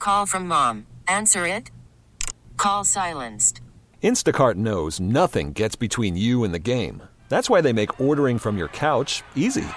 Call from mom. Answer it. Call silenced. Instacart knows nothing gets between you and the game. That's why they make ordering from your couch easy.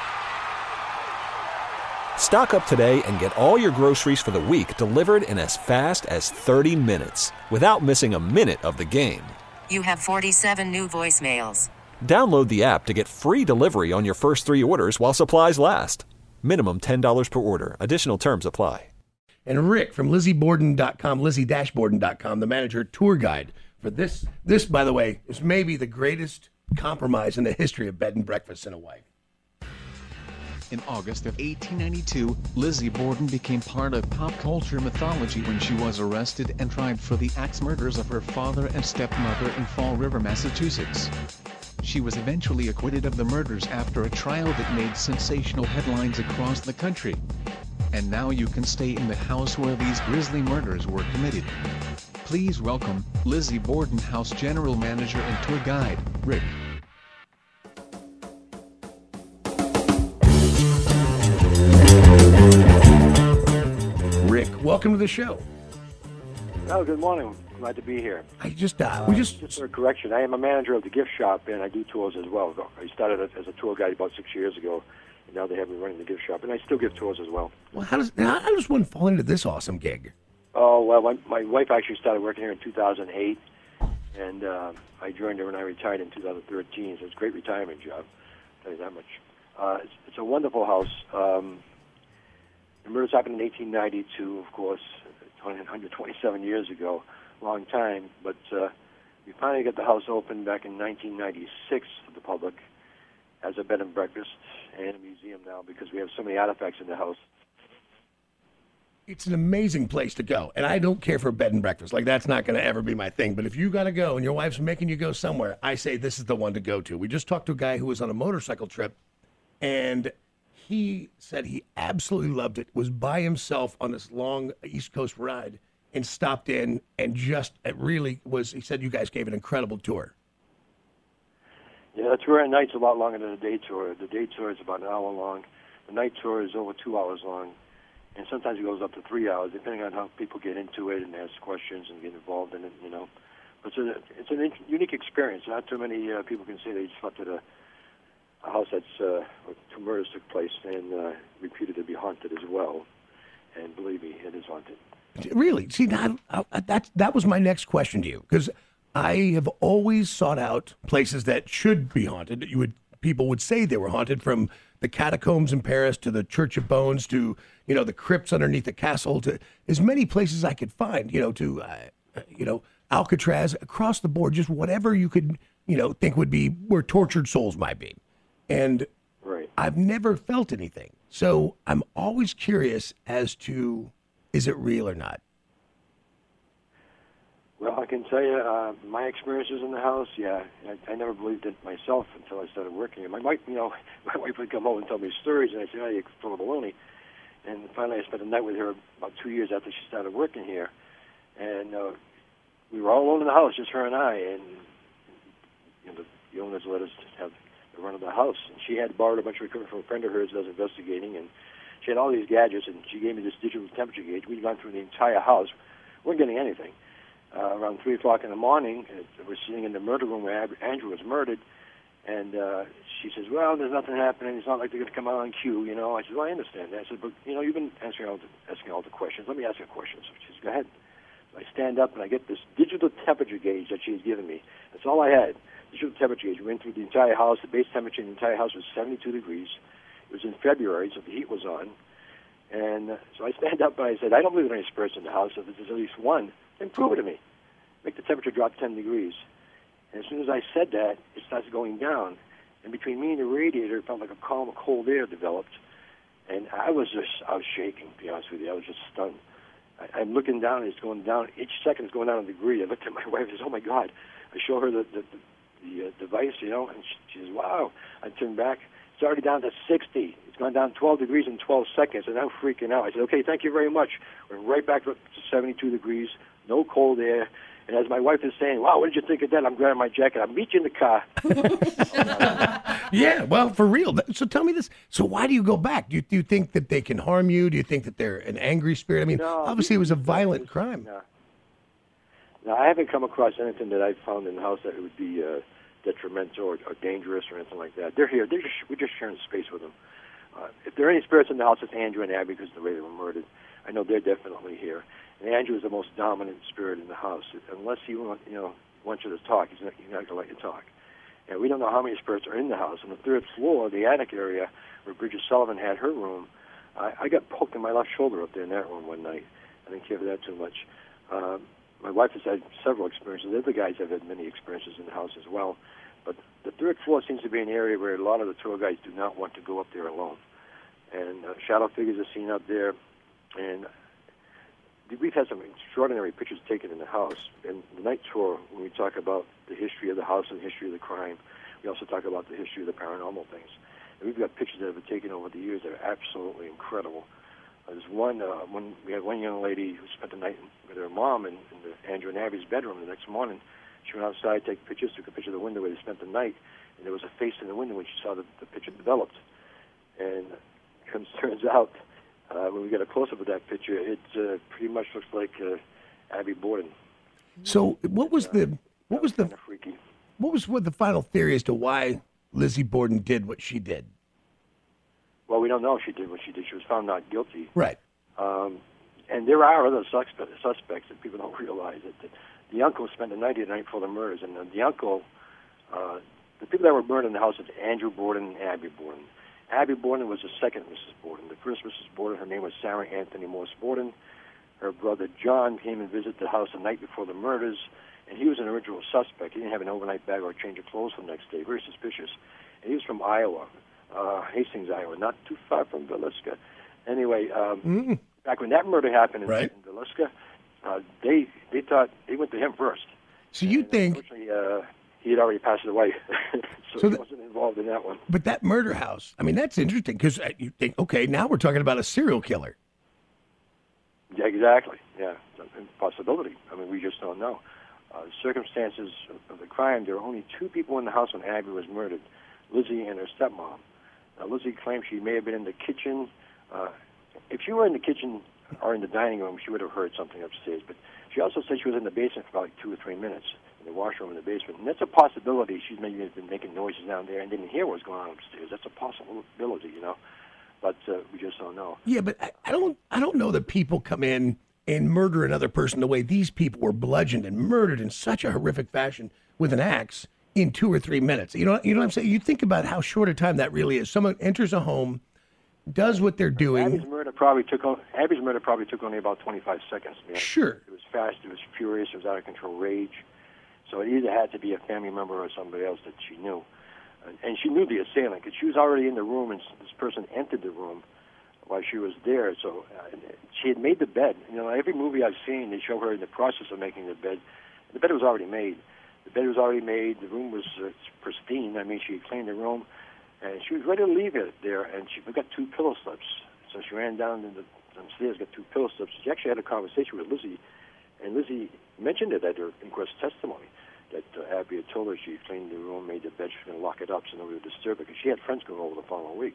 Stock up today and get all your groceries for the week delivered in as fast as 30 minutes without missing a minute of the game. You have 47 new voicemails. Download the app to get free delivery on your first 3 orders while supplies last. Minimum $10 per order. Additional terms apply. And Rick from LizzieBorden.com, Lizzie-Borden.com, the manager tour guide for this. This, by the way, is maybe the greatest compromise in the history of bed and breakfast in Hawaii. In August of 1892, Lizzie Borden became part of pop culture mythology when she was arrested and tried for the axe murders of her father and stepmother in Fall River, Massachusetts. She was eventually acquitted of the murders after a trial that made sensational headlines across the country. And now you can stay in the house where these grisly murders were committed. Please welcome Lizzie Borden House General Manager and Tour Guide, Rick. Rick, welcome to the show. Oh, good morning. Glad to be here. Just for a correction, I am a manager of the gift shop, and I do tours as well. I started as a tour guide about 6 years ago, and now they have me running the gift shop, and I still give tours as well. Well, how does one fall into this awesome gig? Oh, well, my wife actually started working here in 2008, and I joined her when I retired in 2013, so it's a great retirement job, I'll tell you that much. It's a wonderful house. The murders happened in 1892, of course, 127 years ago. Long time, but we finally got the house open back in 1996 to the public as a bed and breakfast and a museum now because we have so many artifacts in the house. It's an amazing place to go, and I don't care for bed and breakfast. Like, that's not going to ever be my thing, but if you got to go and your wife's making you go somewhere, I say this is the one to go to. We just talked to a guy who was on a motorcycle trip, and he said he absolutely loved it, was by himself on this long East Coast ride, and stopped in and just, it really was, he said you guys gave an incredible tour. Yeah, the tour at night's a lot longer than the day tour. The day tour is about an hour long. The night tour is over 2 hours long. And sometimes it goes up to 3 hours, depending on how people get into it and ask questions and get involved in it, you know. But it's a unique experience. Not too many people can say they slept at a house that's where 2 murders took place and reputed to be haunted as well. And believe me, it is haunted. Really? See, that was my next question to you, because I have always sought out places that should be haunted. People would say they were haunted, from the catacombs in Paris to the Church of Bones to, the crypts underneath the castle, to as many places I could find, to Alcatraz, across the board, just whatever you could, think would be where tortured souls might be. And right. I've never felt anything. So I'm always curious as to, is it real or not? Well, I can tell you, my experiences in the house, yeah, I never believed it myself until I started working. And my wife would come home and tell me stories, and I'd say, oh, you're full of baloney. And finally, I spent a night with her about 2 years after she started working here. And we were all alone in the house, just her and I. And the owners let us have the run of the house. And she had borrowed a bunch of equipment from a friend of hers that was investigating, and she had all these gadgets, and she gave me this digital temperature gauge. We'd gone through the entire house. We weren't getting anything. Around 3 o'clock in the morning, we're sitting in the murder room where Andrew was murdered, and she says, well, there's nothing happening. It's not like they're going to come out on cue, I said, well, I understand that. I said, but, you've been asking all the questions. Let me ask you a question. So she says, go ahead. So I stand up, and I get this digital temperature gauge that she had given me. That's all I had, digital temperature gauge. We went through the entire house. The base temperature in the entire house was 72 degrees. It was in February, so the heat was on. And so I stand up and I said, I don't believe there's any spirits in the house. If there's at least one, then prove it to me. Make the temperature drop 10 degrees. And as soon as I said that, it starts going down. And between me and the radiator, it felt like a column of cold air developed. And I was shaking, to be honest with you. I was just stunned. I'm looking down, and it's going down. Each second it's going down a degree. I looked at my wife and said, oh, my God. I show her the device, and she says, wow. I turned back. It's already down to 60. It's gone down 12 degrees in 12 seconds, and I'm freaking out. I said, okay, thank you very much. We're right back up to 72 degrees, no cold air. And as my wife is saying, wow, what did you think of that? I'm grabbing my jacket. I'll meet you in the car. Yeah, well, for real. So tell me this. So why do you go back? Do you think that they can harm you? Do you think that they're an angry spirit? I mean, No, obviously it was a violent crime. No, I haven't come across anything that I found in the house that would be detrimental or dangerous or anything like that. They're here. We're just sharing space with them. If there are any spirits in the house, it's Andrew and Abby because of the way they were murdered. I know they're definitely here. And Andrew is the most dominant spirit in the house. Unless he wants you to talk, he's not going to let you talk. And we don't know how many spirits are in the house. On the third floor, the attic area, where Bridget Sullivan had her room, I got poked in my left shoulder up there in that room one night. I didn't care for that too much. My wife has had several experiences. The other guys have had many experiences in the house as well. But the third floor seems to be an area where a lot of the tour guides do not want to go up there alone. And shadow figures are seen up there. And we've had some extraordinary pictures taken in the house. And the night tour, when we talk about the history of the house and the history of the crime, we also talk about the history of the paranormal things. And we've got pictures that have been taken over the years that are absolutely incredible. There's one, we had one young lady who spent the night with her mom in Andrew and Abby's bedroom. The next morning, she went outside, took a picture of the window where they spent the night, and there was a face in the window when she saw the picture developed. And it turns out, when we get a close-up of that picture, it pretty much looks like Abby Borden. So what was the kind of freaky. what was the final theory as to why Lizzie Borden did what she did? Well, we don't know if she did what she did. She was found not guilty. Right. And there are other suspects that people don't realize. That the uncle spent the night before the murders, and the uncle, the people that were burned in the house is Andrew Borden and Abby Borden. Abby Borden was the second Mrs. Borden. The first Mrs. Borden, her name was Sarah Anthony Morse Borden. Her brother John came and visited the house the night before the murders, and he was an original suspect. He didn't have an overnight bag or a change of clothes the next day. Very suspicious. And he was from Iowa, Hastings, Iowa, not too far from Villisca. Anyway, back when that murder happened in Villisca, they thought they went to him first. So you think? Unfortunately, he had already passed away, so he wasn't involved in that one. But that murder house, I mean, that's interesting because you think, okay, now we're talking about a serial killer. Yeah, exactly. Yeah, it's a possibility. I mean, we just don't know. The circumstances of the crime, there were only two people in the house when Abby was murdered, Lizzie and her stepmom. Lizzie claimed she may have been in the kitchen. If she were in the kitchen or in the dining room, she would have heard something upstairs. But she also said she was in the basement for about 2 or 3 minutes, in the washroom in the basement. And that's a possibility. She's maybe been making noises down there and didn't hear what was going on upstairs. That's a possibility, But we just don't know. Yeah, but I don't know that people come in and murder another person the way these people were bludgeoned and murdered in such a horrific fashion with an axe in 2 or 3 minutes. You know what I'm saying? You think about how short a time that really is. Someone enters a home, does what they're doing. Abby's murder probably took only about 25 seconds. Man. Sure. It was fast. It was furious. It was out of control rage. So it either had to be a family member or somebody else that she knew. And she knew the assailant because she was already in the room, and this person entered the room while she was there. So she had made the bed. Every movie I've seen, they show her in the process of making the bed. The bed was already made. The bed was already made. The room was pristine. I mean, she had cleaned the room, and she was ready to leave it there. And she forgot 2 pillow slips. So she ran down downstairs, got 2 pillow slips. She actually had a conversation with Lizzie, and Lizzie mentioned it at her inquest testimony. That Abby had told her she cleaned the room, made the bed, she was going to lock it up so nobody would disturb her, because she had friends going over the following week.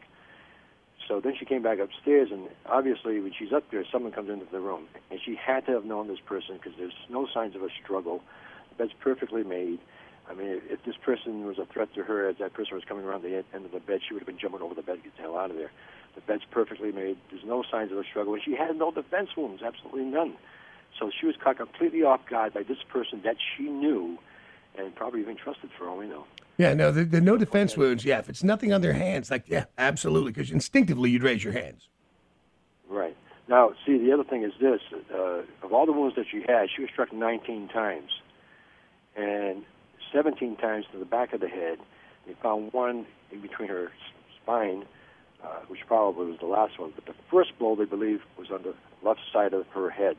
So then she came back upstairs, and obviously when she's up there, someone comes into the room. And she had to have known this person because there's no signs of a struggle. The bed's perfectly made. I mean, if this person was a threat to her as that person was coming around the end of the bed, she would have been jumping over the bed to get the hell out of there. The bed's perfectly made. There's no signs of a struggle. And she had no defense wounds, absolutely none. So she was caught completely off guard by this person that she knew and probably even trusted, for all we know. Yeah, no, the no defense wounds, yeah, if it's nothing on their hands, yeah, absolutely, because instinctively you'd raise your hands. Right. Now, see, the other thing is this. Of all the wounds that she had, she was struck 19 times, and 17 times to the back of the head. They found one in between her spine, which probably was the last one, but the first blow, they believe, was on the left side of her head.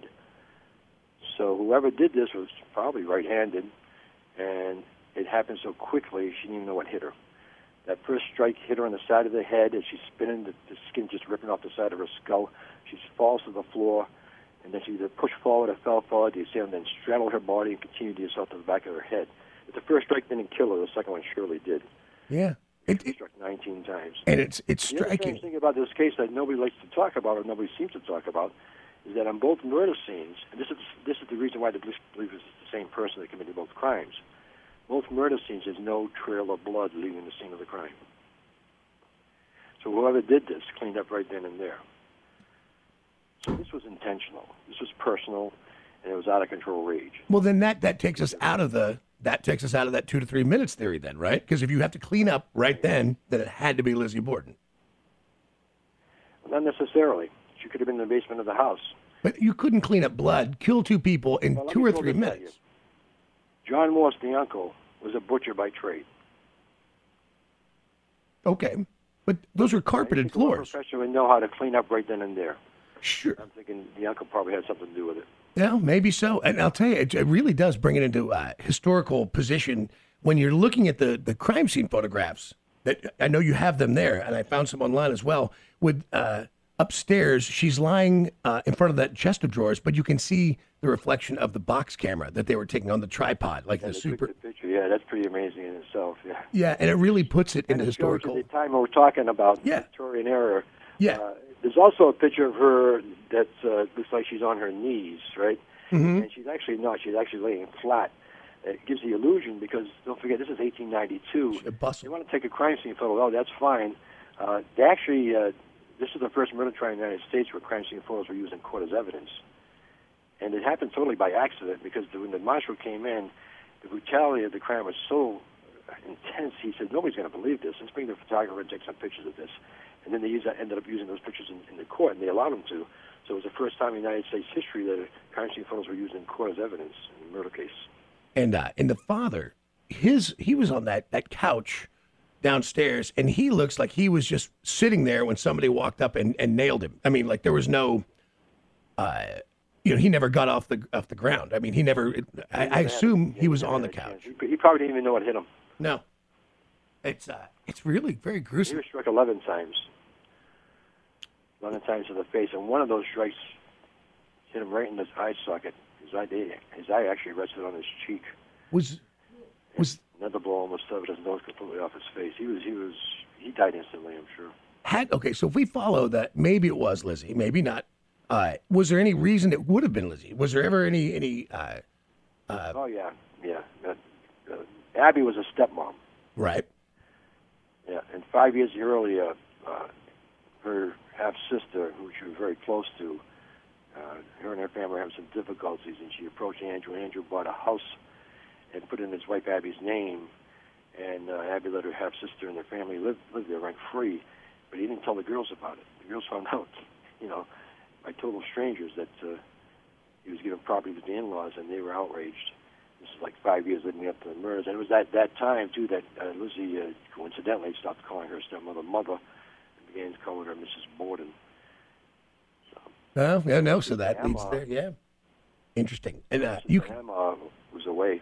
So whoever did this was probably right-handed, and it happened so quickly she didn't even know what hit her. That first strike hit her on the side of the head as she's spinning, the skin just ripping off the side of her skull. She falls to the floor, and then she either pushed forward or fell forward. The assailant then straddled her body and continued the assault to the back of her head. But the first strike didn't kill her. The second one surely did. Yeah. It struck 19 times. And it's The other striking. strange thing about this case that nobody likes to talk about, or nobody seems to talk about, is that on both murder scenes, and this is the reason why the police believe it's the same person that committed both crimes. Both murder scenes, there's no trail of blood leaving the scene of the crime. So whoever did this cleaned up right then and there. So this was intentional. This was personal, and it was out of control rage. Well, then that takes us out of that 2 to 3 minutes theory, then, right? Because if you have to clean up right then it had to be Lizzie Borden. Not necessarily. She could have been in the basement of the house. But you couldn't clean up blood, kill two people in Well, let 2 me or throw 3 this at minutes. you. John Morse, the uncle, was a butcher by trade. Okay, but those were carpeted I think a floors. professional would know how to clean up right then and there. Sure. I'm thinking the uncle probably had something to do with it. Yeah, maybe so. And I'll tell you, it really does bring it into a historical position when you're looking at the crime scene photographs. That I know you have them there, and I found some online as well. With upstairs, she's lying in front of that chest of drawers, but you can see the reflection of the box camera that they were taking on the tripod, like And the they super. took the picture. Yeah, that's pretty amazing in itself. Yeah. Yeah, and it really puts it And into it shows historical. you the time we're talking about, Yeah. Victorian era. Yeah. There's also a picture of her that looks like she's on her knees, right? Mm-hmm. And she's actually not. She's actually laying flat. It gives the illusion because, don't forget, this is 1892. A bustle. You want to take a crime scene photo, oh, that's fine. They actually, this is the first murder trial in the United States where crime scene photos were used in court as evidence. And it happened totally by accident because when the marshal came in, the brutality of the crime was so intense, he said, nobody's going to believe this. Let's bring the photographer and take some pictures of this. And then they ended up using those pictures in the court, and they allowed them to. So it was the first time in United States history that crime scene photos were used in court as evidence in a murder case. And the father, he was on that couch downstairs, and he looks like he was just sitting there when somebody walked up and nailed him. I mean, like there was no, he never got off the ground. I mean, he never. I assume he was on the couch. He probably didn't even know what hit him. No, it's really very He gruesome. was struck 11 times. 11 times to the face, and one of those strikes hit him right in his eye socket. His eye actually rested on his cheek. Was Another blow almost severed his nose completely off his face. He died instantly, I'm sure. okay? So if we follow that, maybe it was Lizzie, maybe not. Was there any reason it would have been Lizzie? Was there ever any? Oh yeah. Abby was a stepmom. Right. Yeah, and 5 years earlier, her half-sister, who she was very close to, her and her family were having some difficulties, and she approached Andrew. Andrew bought a house and put in his wife Abby's name, and Abby let her half-sister and their family live there rent-free, but he didn't tell the girls about it. The girls found out, by total strangers that he was giving property to the in-laws, and they were outraged. This is like 5 years leading up to the murders. And it was that time, too, that Lizzie coincidentally stopped calling her stepmother mother and began calling her Mrs. Borden. So that leads there, yeah. Interesting. And you can, Emma was away.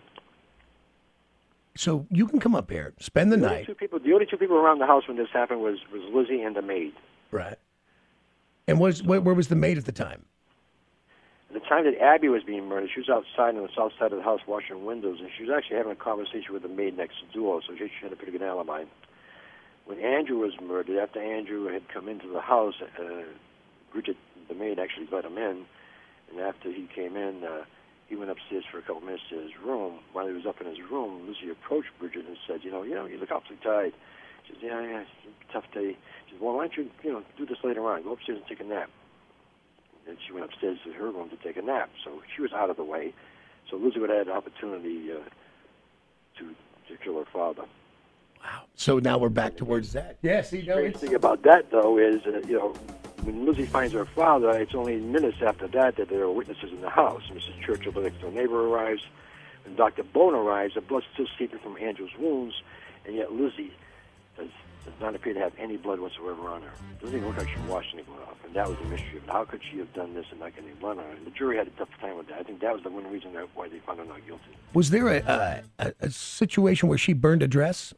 so you can come up here, spend the The night. only two people around the house when this happened was Lizzie and the maid. Right. And where was the maid at the time? At the time that Abby was being murdered, she was outside on the south side of the house washing windows, and she was actually having a conversation with the maid next door, so she had a pretty good alibi. When Andrew was murdered, after Andrew had come into the house, Bridget, the maid, actually let him in, and after he came in, he went upstairs for a couple minutes to his room. While he was up in his room, Lizzie approached Bridget and said, you look awfully tired. She said, yeah, it's a tough day. She said, well, why don't you, do this later on. Go upstairs and take a nap. And she went upstairs to her room to take a nap. So she was out of the way. So Lizzie would have had an opportunity to kill her father. Wow. So now we're back towards that. Yes, The strange thing about that, though, is, when Lizzie finds her father, it's only minutes after that there are witnesses in the house. Mrs. Churchill, the next-door neighbor, arrives. When Dr. Bone arrives, the blood's still seeping from Andrew's wounds, and yet Lizzie does not appear to have any blood whatsoever on her. It doesn't even look like she washed any blood off, and that was the mystery of it. How could she have done this and not get any blood on her? And the jury had a tough time with that. I think that was the one reason why they found her not guilty. Was there a situation where she burned a dress?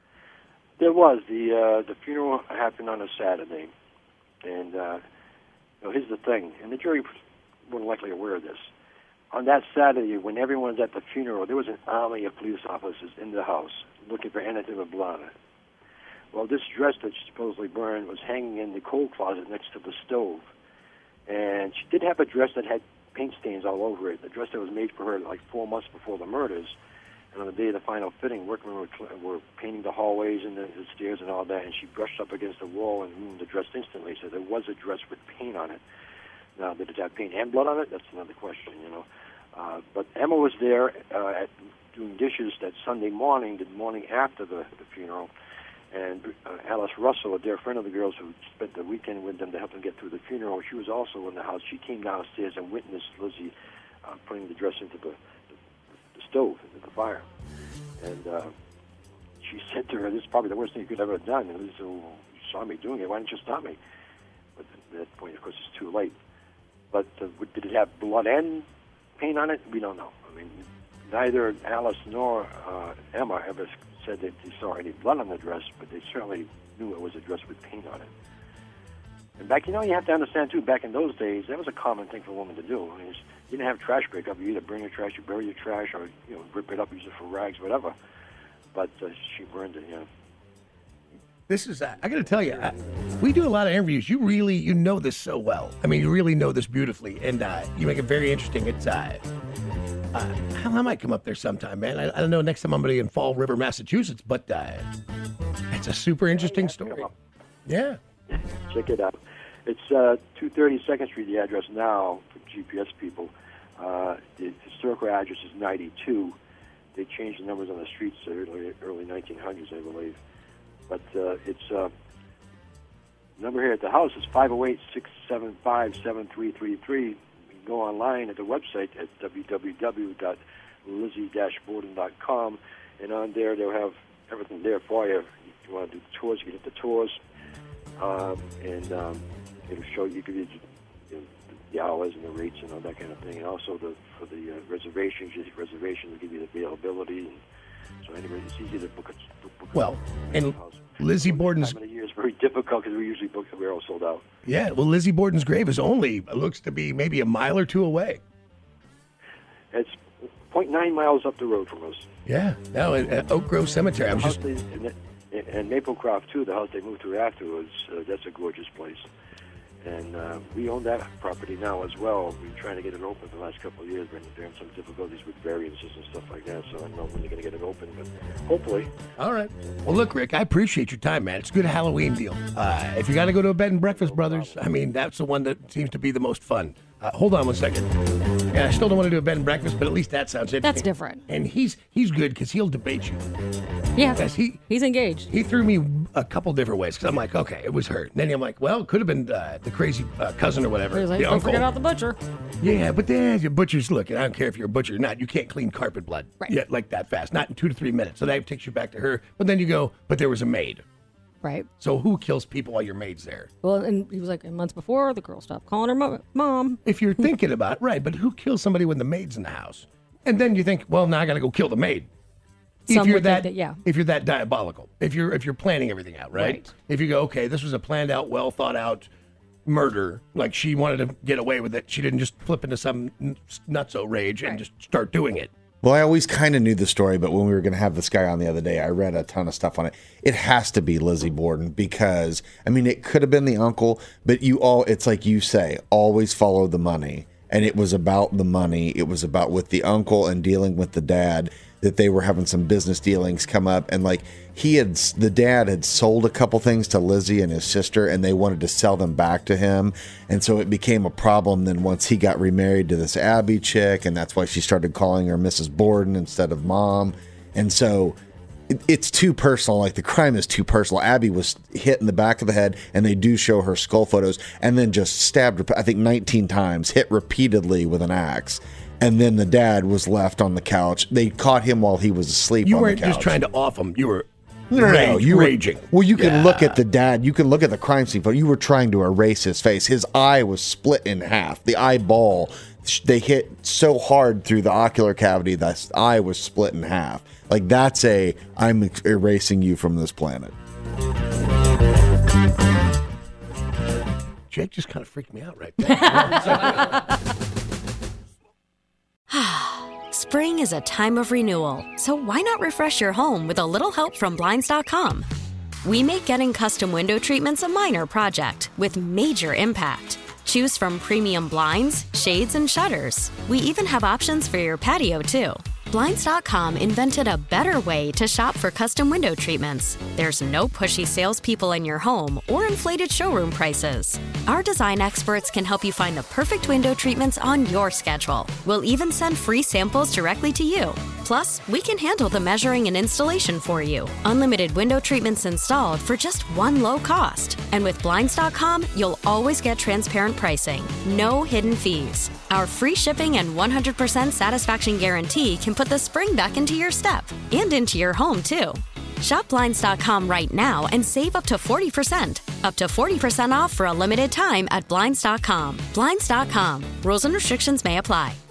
There was. The funeral happened on a Saturday, and here's the thing, and the jury wasn't likely aware of this. On that Saturday, when everyone was at the funeral, there was an army of police officers in the house looking for anything with blood on it. Well, this dress that she supposedly burned was hanging in the coal closet next to the stove. And she did have a dress that had paint stains all over it, a dress that was made for her like 4 months before the murders. And on the day of the final fitting, workmen were painting the hallways and the stairs and all that, and she brushed up against the wall and ruined the dress instantly. So there was a dress with paint on it. Now, did it have paint and blood on it? That's another question, But Emma was there doing dishes that Sunday morning, the morning after the funeral, and Alice Russell, a dear friend of the girls who spent the weekend with them to help them get through the funeral, she was also in the house. She came downstairs and witnessed Lizzie putting the dress into the stove, into the fire. And she said to her, this is probably the worst thing you could ever have done. And Lizzie said, well, you saw me doing it. Why didn't you stop me? But at that point, of course, it's too late. But did it have blood and paint on it? We don't know. I mean, neither Alice nor Emma ever said that they saw any blood on the dress, but they certainly knew it was a dress with paint on it. And back, you have to understand, too, back in those days, that was a common thing for a woman to do. I mean, you didn't have trash pickup. You either bring your trash, you bury your trash, or, rip it up, use it for rags, whatever. But she burned it, This is, I got to tell you, we do a lot of interviews. You really, know this so well. I mean, you really know this beautifully, and you make it very interesting. It's, hell, I might come up there sometime, man. I don't know, next time I'm going to be in Fall River, Massachusetts, but it's a super interesting story. Yeah. Check it out. It's 230 2nd Street, the address now, for GPS people. The historical address is 92. They changed the numbers on the streets early 1900s, I believe. But it's number here at the house is 508-675-7333. You can go online at the website at www.lizzie-borden.com, and on there they'll have everything there for you. If you want to do tours, you can hit the tours, and it'll show you, give you the hours and the rates and all that kind of thing, and also for the reservations. You hit reservations, will give you the availability. And so anyway, it's easy to book it. Well, and Lizzie Borden's... Time of the year is very difficult because we usually book, we're all sold out. Yeah, well, Lizzie Borden's grave is only, looks to be maybe a mile or two away. It's 0.9 miles up the road from us. Yeah, no, at Oak Grove Cemetery. And Maplecroft, too, the house they moved to afterwards, that's a gorgeous place. And we own that property now as well. We've been trying to get it open for the last couple of years. We're having some difficulties with variances and stuff like that, so I don't know when they're going to get it open, but hopefully. All right. Well, look, Rick, I appreciate your time, man. It's a good Halloween deal. If you got to go to a bed and breakfast, brothers, I mean, that's the one that seems to be the most fun. Hold on one second. Yeah, I still don't want to do a bed and breakfast, but at least that sounds interesting. That's different. And he's good because he'll debate you. Yeah, Yes, he's engaged. He threw me a couple different ways because I'm like, okay, it was her. And then I'm like, well, it could have been the crazy cousin or whatever. He was like, the don't uncle. forget about the butcher. Yeah, but then your butcher's look, and I don't care if you're a butcher or not, you can't clean carpet blood yet like that fast, not in 2 to 3 minutes. So that takes you back to her. But then you go, but there was a maid. Right. So who kills people while your maid's there? Well, and he was like, months before, the girl stopped calling her mom. If you're thinking about it, right, but who kills somebody when the maid's in the house? And then you think, well, now I got to go kill the maid. Some If you're would that, think that, yeah. if you're that diabolical, if you're planning everything out, right? If you go, okay, this was a planned out, well thought out murder, like she wanted to get away with it, she didn't just flip into some nutso rage and just start doing it. Well, I always kind of knew the story, but when we were going to have this guy on the other day, I read a ton of stuff on it. It has to be Lizzie Borden because, I mean, it could have been the uncle, but it's like you say, always follow the money. And it was about the money. It was about with the uncle and dealing with the dad, that they were having some business dealings come up. And like the dad had sold a couple things to Lizzie and his sister, and they wanted to sell them back to him. And so it became a problem then once he got remarried to this Abby chick. And that's why she started calling her Mrs. Borden instead of mom. And so it's too personal. Like the crime is too personal. Abby was hit in the back of the head, and they do show her skull photos, and then just stabbed, I think 19 times, hit repeatedly with an axe. And then the dad was left on the couch. They caught him while he was asleep on the couch. You weren't just trying to off him. You were raging. Well, you can look at the dad. You can look at the crime scene photo. You were trying to erase his face. His eye was split in half. The eyeball, they hit so hard through the ocular cavity that his eye was split in half. Like that's I'm erasing you from this planet. Jake just kind of freaked me out right there. Spring is a time of renewal, so why not refresh your home with a little help from Blinds.com? We make getting custom window treatments a minor project with major impact. Choose from premium blinds, shades, and shutters. We even have options for your patio, too. Blinds.com invented a better way to shop for custom window treatments. There's no pushy salespeople in your home or inflated showroom prices. Our design experts can help you find the perfect window treatments on your schedule. We'll even send free samples directly to you. Plus, we can handle the measuring and installation for you. Unlimited window treatments installed for just one low cost. And with Blinds.com, you'll always get transparent pricing. No hidden fees. Our free shipping and 100% satisfaction guarantee can put the spring back into your step and into your home, too. Shop Blinds.com right now and save up to 40%. Up to 40% off for a limited time at Blinds.com. Blinds.com. Rules and restrictions may apply.